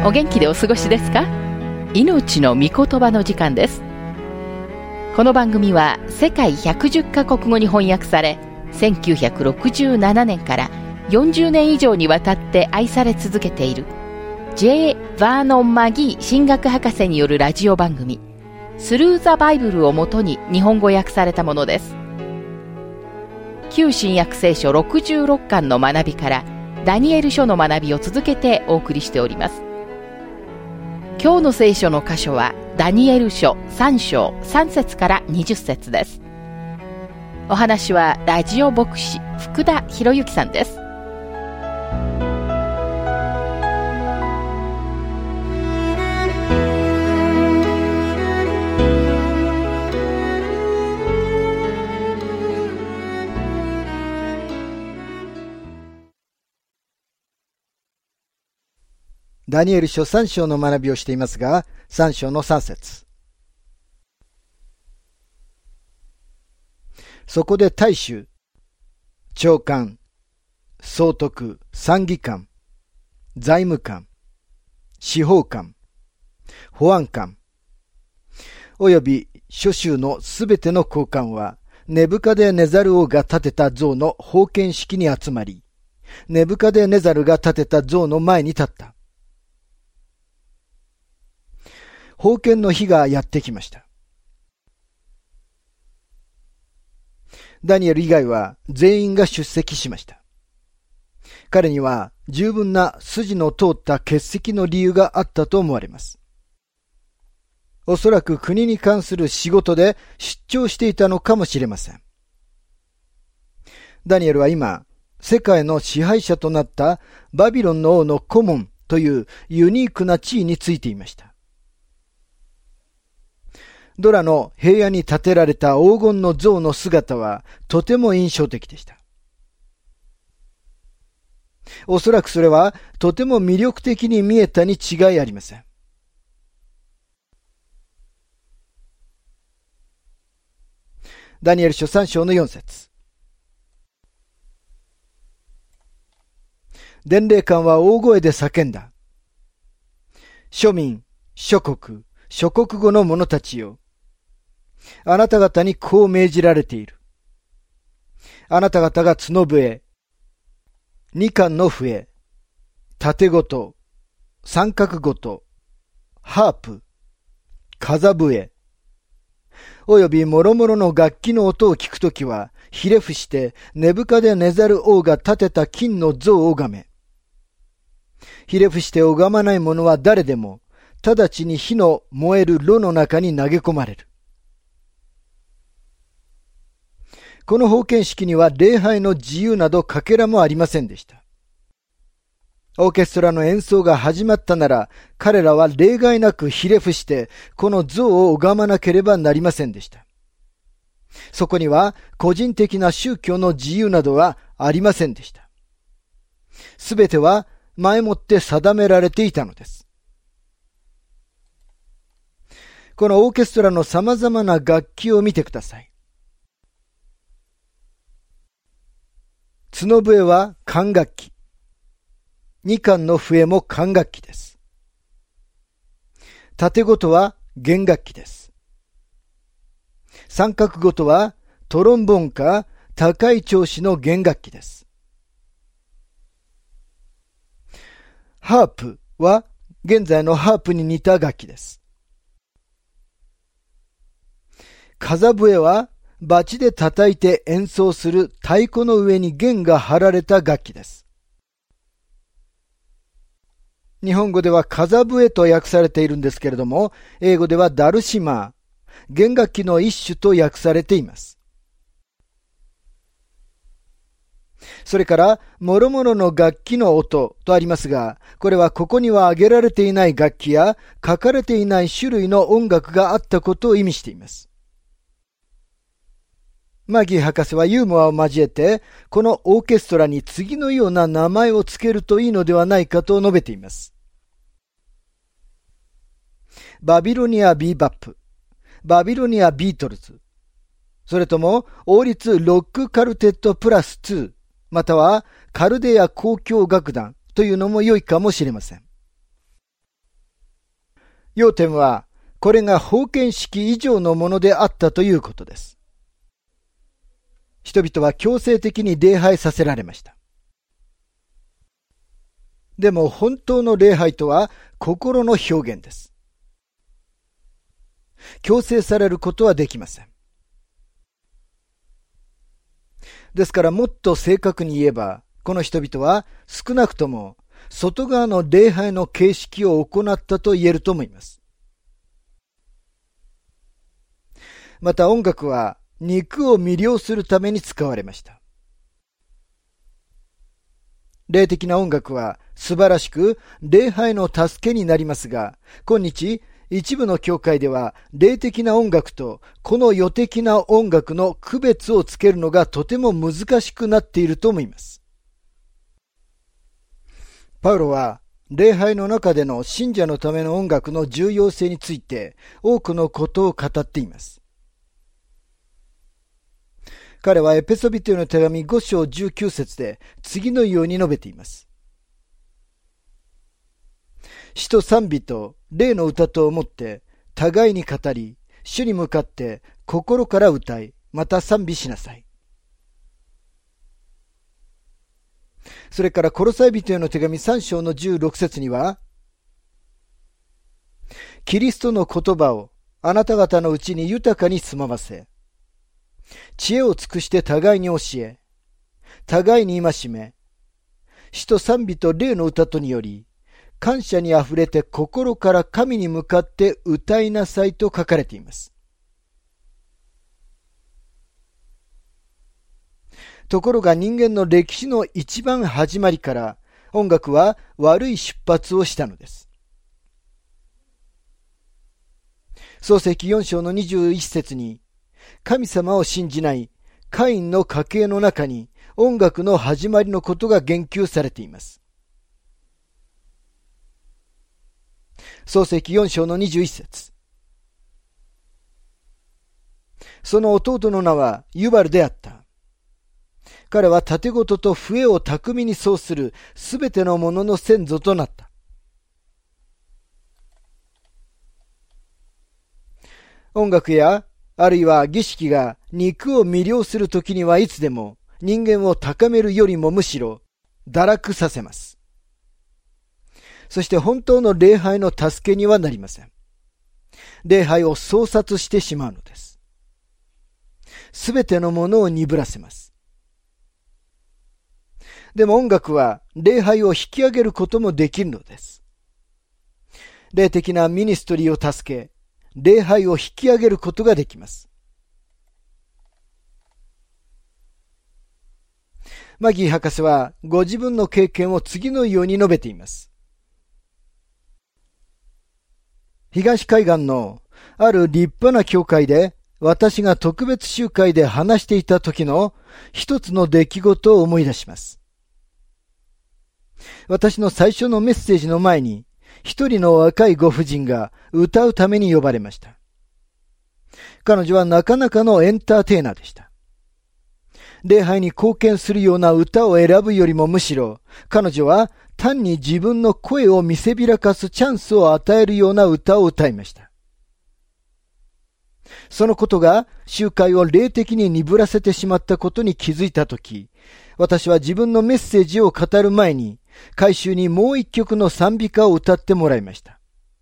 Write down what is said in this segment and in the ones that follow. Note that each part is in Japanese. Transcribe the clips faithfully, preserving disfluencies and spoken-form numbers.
お元気でお過ごしですか？命の御言葉の時間です。この番組は世界ひゃくじゅっカ国語に翻訳され、せんきゅうひゃくろくじゅうななねんからよんじゅうねん以上にわたって愛され続けている J. バーノン・マギー神学博士によるラジオ番組スルー・ザ・バイブルをもとに日本語訳されたものです。旧新約聖書ろくじゅうろっかんの学びからダニエル書の学びを続けてお送りしております。今日の聖書の箇所はダニエル書さん章さん節からにじゅっ節です。お話はラジオ牧師福田博之さんです。 ダニエル書さん章の学びをしていますが、さん章のさん節。そこで大衆、長官、総督、参議官、財務官、司法官、保安官、および諸州のすべての高官は、ネブカデネザル王が建てた像の封建式に集まり、ネブカデネザルが建てた像の前に立った。封建の日がやってきました。ダニエル以外は全員が出席しました。彼には十分な筋の通った欠席の理由があったと思われます。おそらく国に関する仕事で出張していたのかもしれません。ダニエルは今、世界の支配者となったバビロンの王の顧問というユニークな地位についていました。ドラの平野に建てられた黄金の像の姿はとても印象的でした。おそらくそれはとても魅力的に見えたに違いありません。ダニエル書さん章のよん節。伝令官は大声で叫んだ。庶民、諸国、諸国語の者たちよ。あなた方にこう命じられている。あなた方が角笛、二管の笛、盾琴、三角琴、ハープ、風笛、および諸々の楽器の音を聞くときは、ひれ伏してネブカデネザル王が建てた金の像を拝め。ひれ伏して拝まない者は誰でも、直ちに火の燃える炉の中に投げ込まれる。この封建式には礼拝の自由などかけらもありませんでした。オーケストラの演奏が始まったなら、彼らは例外なくひれ伏して、この像を拝まなければなりませんでした。そこには個人的な宗教の自由などはありませんでした。すべては前もって定められていたのです。このオーケストラの様々な楽器を見てください。角笛は管楽器。二管の笛も管楽器です。盾琴は弦楽器です。三角琴はトロンボーンか高い調子の弦楽器です。ハープは現在のハープに似た楽器です。風笛はバチで叩いて演奏する太鼓の上に弦が張られた楽器です。日本語では風笛と訳されているんですけれども、英語ではダルシマー、弦楽器の一種と訳されています。それから、諸々の楽器の音とありますが、これはここには挙げられていない楽器や書かれていない種類の音楽があったことを意味しています。マギー博士はユーモアを交えて、このオーケストラに次のような名前をつけるといいのではないかと述べています。バビロニアビーバップ、バビロニアビートルズ、それとも王立ロックカルテットプラスに、またはカルデア交響楽団というのも良いかもしれません。 要点は、これが封建式以上のものであったということです。人々は強制的に礼拝させられました。でも本当の礼拝とは心の表現です。強制されることはできません。ですからもっと正確に言えば、この人々は少なくとも外側の礼拝の形式を行ったと言えると思います。また音楽は肉を魅了するために使われました。霊的な音楽は素晴らしく礼拝の助けになりますが、今日一部の教会では霊的な音楽とこの世的な音楽の区別をつけるのがとても難しくなっていると思います。パウロは礼拝の中での信者のための音楽の重要性について多くのことを語っています。彼はエペソビトへの手紙ご章じゅうきゅう節で次のように述べています。詩と賛美と霊の歌と思って互いに語り、主に向かって心から歌い、また賛美しなさい。それからコロサイ人への手紙さん章のじゅうろく節には、キリストの言葉をあなた方のうちに豊かに住まわせ、知恵を尽くして互いに教え、互いに戒め、詩と賛美と霊の歌とにより、感謝にあふれて心から神に向かって歌いなさいと書かれています。ところが人間の歴史の一番始まりから音楽は悪い出発をしたのです。創世記よん章のにじゅういち節に、神様を信じないカインの家系の中に音楽の始まりのことが言及されています。創世記よん章のにじゅういち節。その弟の名はユバルであった。彼は盾事と笛を巧みに奏するすべてのものの先祖となった。音楽やあるいは儀式が肉を魅了するときにはいつでも人間を高めるよりもむしろ堕落させます。そして本当の礼拝の助けにはなりません。礼拝を創殺してしまうのです。すべてのものを鈍らせます。でも音楽は礼拝を引き上げることもできるのです。霊的なミニストリーを助け、礼拝を引き上げることができます。マギー博士はご自分の経験を次のように述べています。東海岸のある立派な教会で私が特別集会で話していた時の一つの出来事を思い出します。私の最初のメッセージの前に一人の若いご婦人が歌うために呼ばれました。彼女はなかなかのエンターテイナーでした。礼拝に貢献するような歌を選ぶよりもむしろ彼女は単に自分の声を見せびらかすチャンスを与えるような歌を歌いました。そのことが集会を霊的に鈍らせてしまったことに気づいたとき、私は自分のメッセージを語る前に改宗にもう一曲の賛美歌を歌ってもらいました。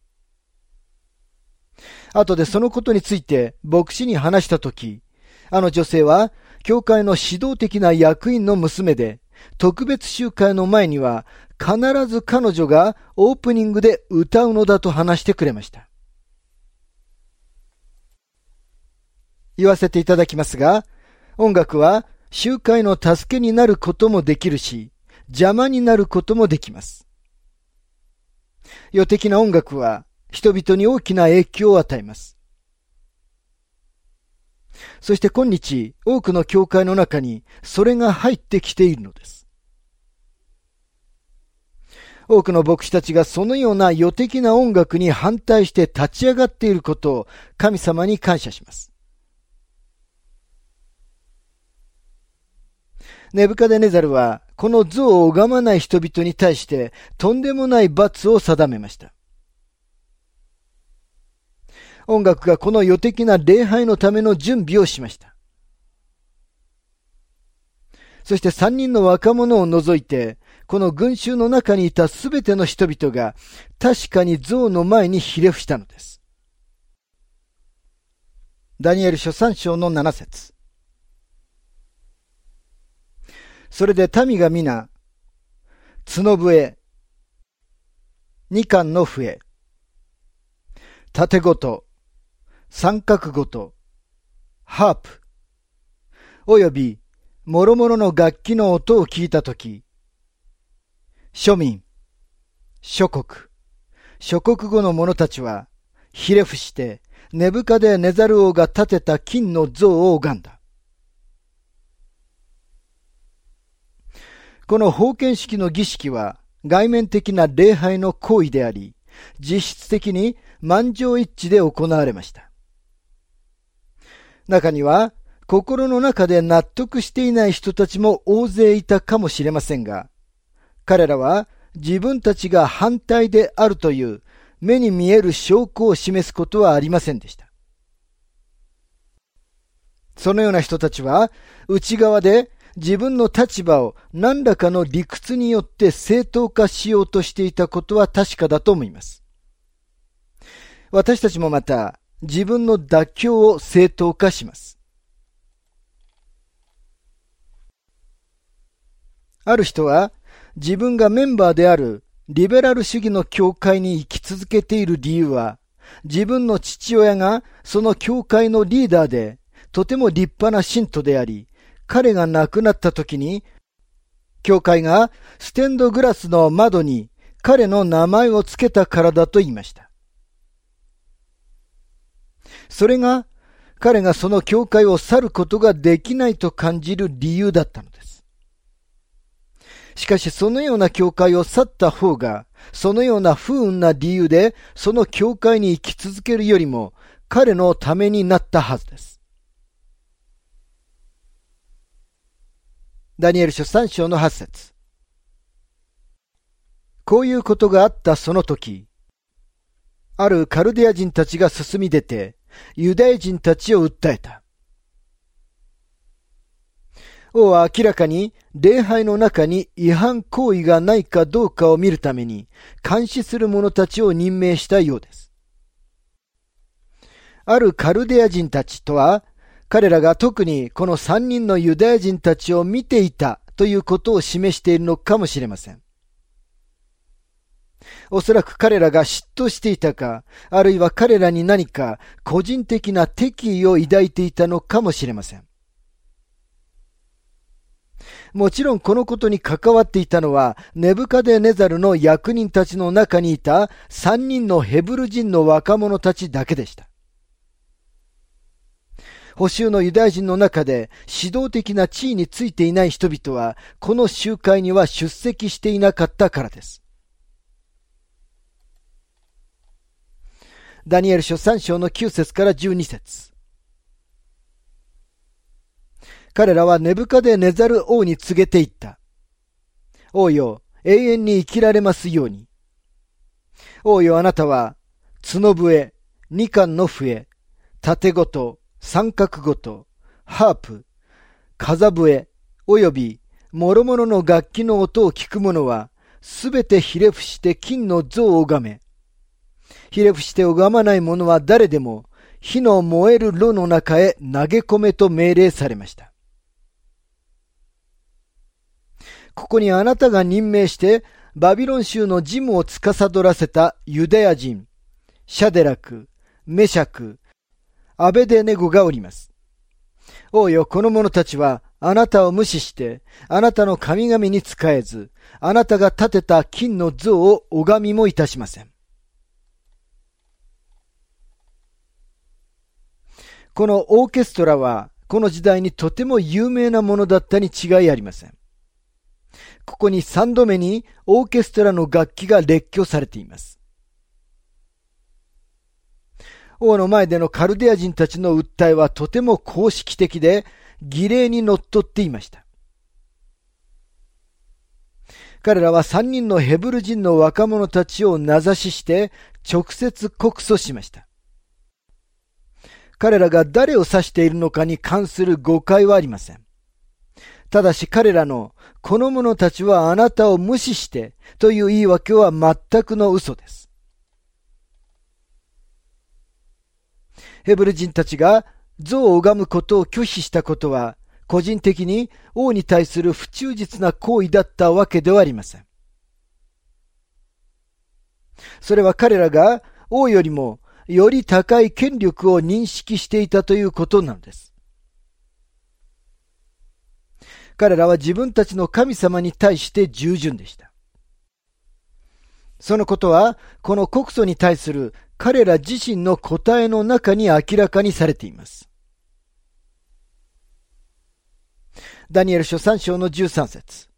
後でそのことについて牧師に話したとき、あの女性は教会の指導的な役員の娘で、特別集会の前には必ず彼女がオープニングで歌うのだと話してくれました。言わせていただきますが、音楽は集会の助けになることもできるし、邪魔になることもできます。世的な音楽は人々に大きな影響を与えます。そして今日、多くの教会の中にそれが入ってきているのです。多くの牧師たちがそのような世的な音楽に反対して立ち上がっていることを神様に感謝します。ネブカデネザルはこの像を拝まない人々に対してとんでもない罰を定めました。 音楽がこの予的な礼拝のための準備をしました。そして三人の若者を除いて、この群衆の中にいたすべての人々が確かに像の前にひれ伏したのです。ダニエル書さん章のなな節。それで民が皆、角笛、二冠の笛、盾琴、三角琴、ハープ、および諸々の楽器の音を聞いたとき、庶民、諸国、諸国語の者たちは、ひれ伏して、ネブカデネザル王が建てた金の像を拝んだ。この封建式の儀式は、外面的な礼拝の行為であり、実質的に満場一致で行われました。中には、心の中で納得していない人たちも大勢いたかもしれませんが、彼らは自分たちが反対であるという目に見える証拠を示すことはありませんでした。そのような人たちは内側で自分の立場を何らかの理屈によって正当化しようとしていたことは確かだと思います。私たちもまた自分の妥協を正当化します。ある人は自分がメンバーであるリベラル主義の教会に生き続けている理由は、自分の父親がその教会のリーダーでとても立派な信徒であり、彼が亡くなった時に、教会がステンドグラスの窓に彼の名前を付けたからだと言いました。それが彼がその教会を去ることができないと感じる理由だったのです。しかしそのような教会を去った方が、そのような不運な理由でその教会に生き続けるよりも彼のためになったはずです。ダニエル書さん章のはち節。こういうことがあったその時、あるカルデア人たちが進み出て、ユダヤ人たちを訴えた。王は明らかに礼拝の中に違反行為がないかどうかを見るために監視する者たちを任命したようです。あるカルデア人たちとは、彼らが特にこの三人のユダヤ人たちを見ていたということを示しているのかもしれません。おそらく彼らが嫉妬していたか、あるいは彼らに何か個人的な敵意を抱いていたのかもしれません。もちろんこのことに関わっていたのはネブカデネザルの役人たちの中にいた三人のヘブル人の若者たちだけでした。補修のユダヤ人の中で指導的な地位についていない人々はこの集会には出席していなかったからです。ダニエル書さん章のきゅう節からじゅうに節。彼らはネブカデネザル王に告げていった。王よ、永遠に生きられますように。王よ、あなたは角笛、二冠の笛、盾琴、三角琴、ハープ、風笛、および諸々の楽器の音を聞く者は、すべてひれ伏して金の像を拝め。ひれ伏して拝まない者は誰でも、火の燃える炉の中へ投げ込めと命令されました。ここにあなたが任命してバビロン州の事務を司らせたユダヤ人、シャデラク、メシャク、アベデネゴがおります。王よ、この者たちはあなたを無視して、あなたの神々に仕えず、あなたが建てた金の像を拝みもいたしません。このオーケストラは、この時代にとても有名なものだったに違いありません。ここに三度目にオーケストラの楽器が列挙されています。王の前でのカルデア人たちの訴えはとても公式的で儀礼にのっとっていました。彼らは三人のヘブル人の若者たちを名指しして直接告訴しました。 彼らが誰を指しているのかに関する誤解はありません。ただし彼らのこの者たちはあなたを無視してという言い訳は全くの嘘です。ヘブル人たちが像を拝むことを拒否したことは個人的に王に対する不忠実な行為だったわけではありません。それは彼らが王よりもより高い権力を認識していたということなのです。彼らは自分たちの神様に対して従順でした。そのことはこの告訴に対する彼ら自身の答えの中に明らかにされています。ダニエル書さん章のじゅうさん節。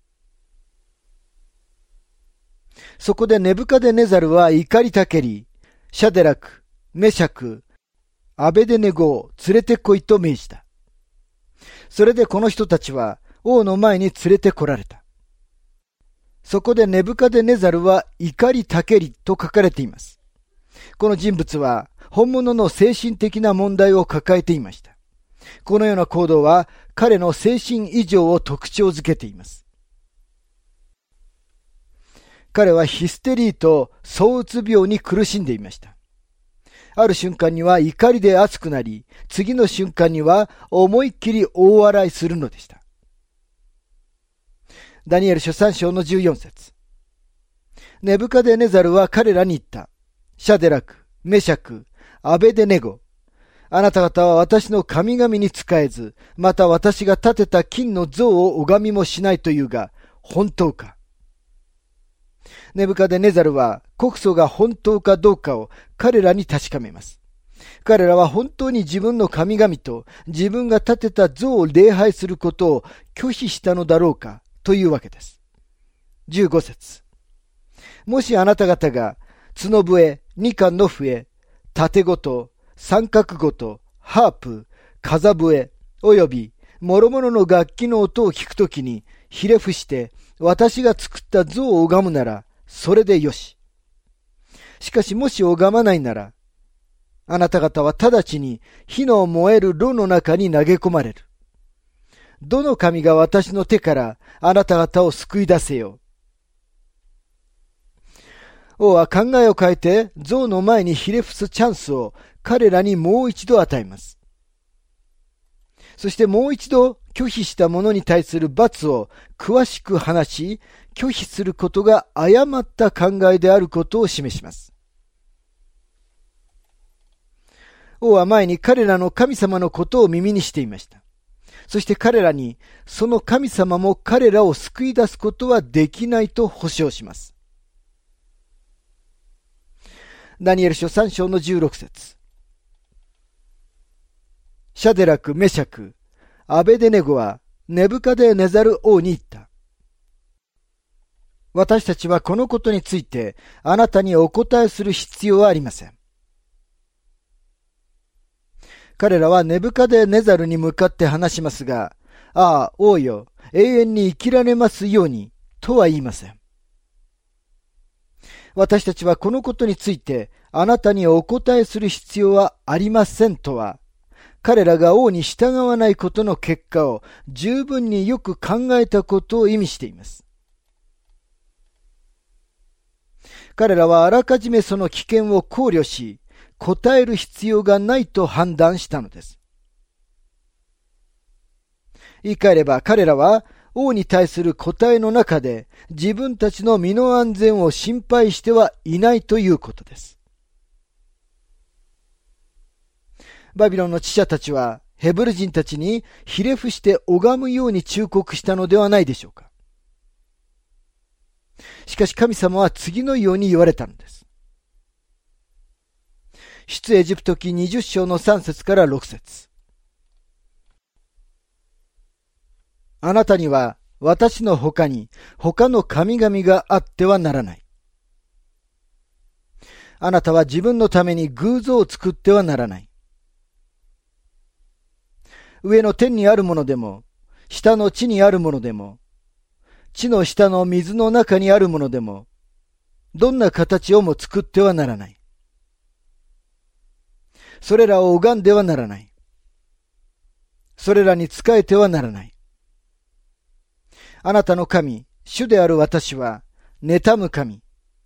そこでネブカデネザルは怒りたけり、シャデラク、メシャク、アベデネゴを連れてこいと命じた。それでこの人たちは王の前に連れてこられた。そこでネブカデネザルは怒りたけりと書かれています。この人物は本物の精神的な問題を抱えていました。このような行動は彼の精神異常を特徴づけています。彼はヒステリーと躁うつ病に苦しんでいました。ある瞬間には怒りで熱くなり、次の瞬間には思いっきり大笑いするのでした。ダニエル書さん章のじゅうよん節。ネブカデネザルは彼らに言った。シャデラク、メシャク、アベデネゴ。あなた方は私の神々に仕えず、また私が建てた金の像を拝みもしないというが、本当か。ネブカデネザルは告訴が本当かどうかを彼らに確かめます。彼らは本当に自分の神々と自分が建てた像を礼拝することを拒否したのだろうかというわけです。じゅうご節。もしあなた方が角笛、二冠の笛、盾琴、三角琴、ハープ、風笛、および諸々の楽器の音を聞くときにひれ伏して私が作った像を拝むならそれでよし。しかしもし拝まないならあなた方は直ちに火の燃える炉の中に投げ込まれる。どの神が私の手からあなた方を救い出せよう。王は考えを変えて像の前にひれ伏すチャンスを彼らにもう一度与えます。そしてもう一度拒否した者に対する罰を詳しく話し、拒否することが誤った考えであることを示します。王は前に彼らの神様のことを耳にしていました。そして彼らにその神様も彼らを救い出すことはできないと保証します。ダニエル書さん章のじゅうろく節。シャデラク、メシャク、アベデネゴはネブカデネザル王に言った。私たちはこのことについてあなたにお答えする必要はありません。彼らはネブカデネザルに向かって話しますが、ああ、王よ、永遠に生きられますように、とは言いません。私たちはこのことについてあなたにお答えする必要はありませんとは、彼らが王に従わないことの結果を十分によく考えたことを意味しています。彼らはあらかじめその危険を考慮し、答える必要がないと判断したのです。言い換えれば彼らは王に対する答えの中で自分たちの身の安全を心配してはいないということです。バビロンの知者たちはヘブル人たちにひれ伏して拝むように忠告したのではないでしょうか。しかし神様は次のように言われたのです。出エジプト記にじゅっ章のさん節からろく節。あなたには私の他に他の神々があってはならない。あなたは自分のために偶像を作ってはならない。上の天にあるものでも、下の地にあるものでも、地の下の水の中にあるものでも、どんな形をも作ってはならない。 それらを拝んではならない。それらに仕えてはならない。あなたの神、主である私は、妬む神。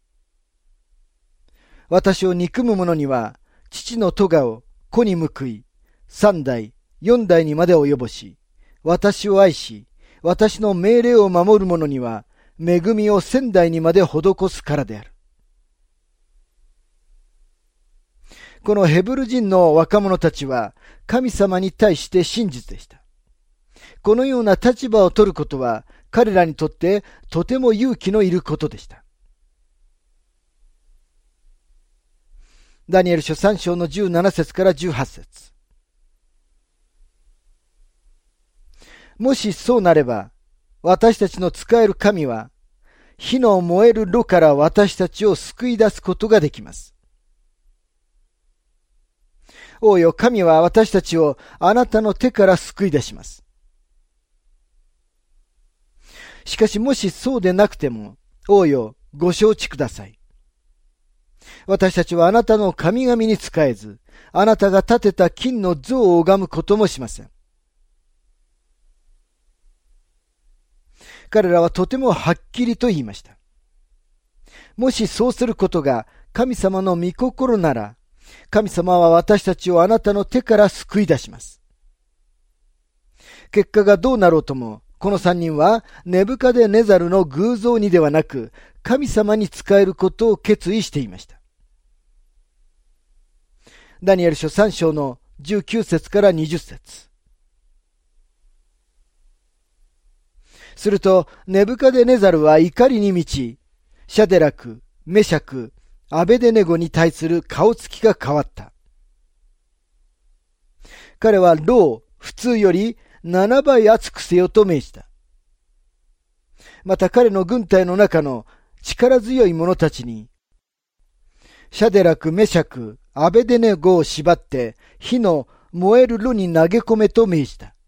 私を憎む者には、父の咎を子に報い、三代、四代にまで及ぼし、私を愛し、私の命令を守る者には、恵みを千代にまで施すからである。このヘブル人の若者たちは、神様に対して真実でした。このような立場を取ることは、彼らにとってとても勇気のいることでした。ダニエル書さん章のじゅうなな節からじゅうはち節。もしそうなれば、私たちの使える神は、火の燃える炉から私たちを救い出すことができます。王よ、神は私たちをあなたの手から救い出します。しかしもしそうでなくても、王よ、ご承知ください。私たちはあなたの神々に仕えず、あなたが建てた金の像を拝むこともしません。彼らはとてもはっきりと言いました。もしそうすることが神様の御心なら、神様は私たちをあなたの手から救い出します。結果がどうなろうとも、この三人はネブカデネザルの偶像にではなく、神様に仕えることを決意していました。ダニエル書さん章のじゅうきゅう節からにじゅう節。すると、ネブカデネザルは怒りに満ち、シャデラク、メシャク、アベデネゴに対する顔つきが変わった。彼は炉を普通よりななばい熱くせよと命じた。また彼の軍隊の中の力強い者たちに、シャデラク、メシャク、アベデネゴを縛って火の燃える炉に投げ込めと命じた。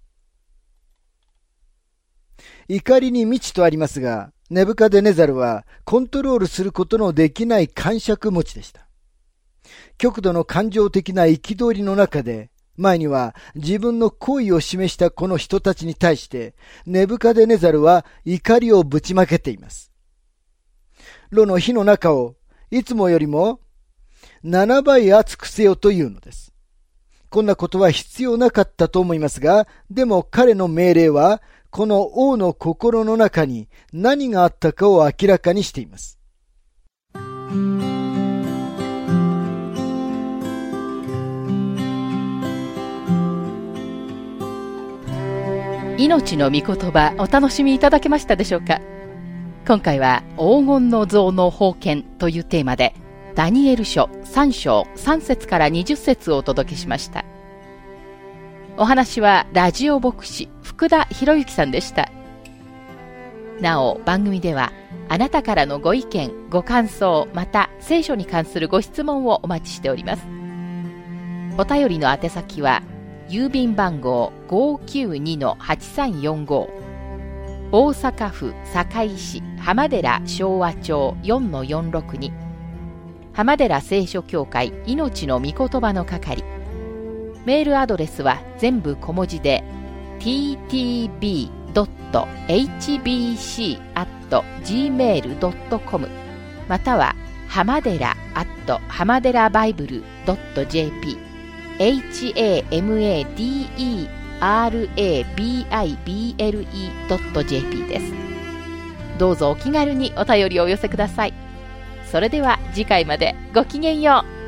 怒りに満ちとありますが、ネブカデネザルはコントロールすることのできない癇癪持ちでした。極度の感情的な憤りの中で、前には自分の行為を示したこの人たちに対して、ネブカデネザルは怒りをぶちまけています。炉の火の中をいつもよりもななばい熱くせよというのです。こんなことは必要なかったと思いますが、でも彼の命令は、この王の心の中に何があったかを明らかにしています。 命の御言葉、お楽しみいただけましたでしょうか。今回は黄金の像の封建というテーマで、ダニエル書さん章さん節からにじゅっ節をお届けしました。お話はラジオ牧師福田博之さんでした。なお番組ではあなたからのご意見ご感想また聖書に関するご質問をお待ちしております。お便りの宛先は郵便番号 ごーきゅうにのはちさんよんご 大阪府堺市浜寺昭和町 よんのよんろくに 浜寺聖書協会命の御言葉の係。メールアドレスは全部小文字で ティーティービードットエイチビーシーアットジーメールドットコム または浜寺アット浜寺バイブルドットジェーピー hamadera-bible ドット ジェーピー です。どうぞお気軽にお便りをお寄せください。それでは次回までごきげんよう。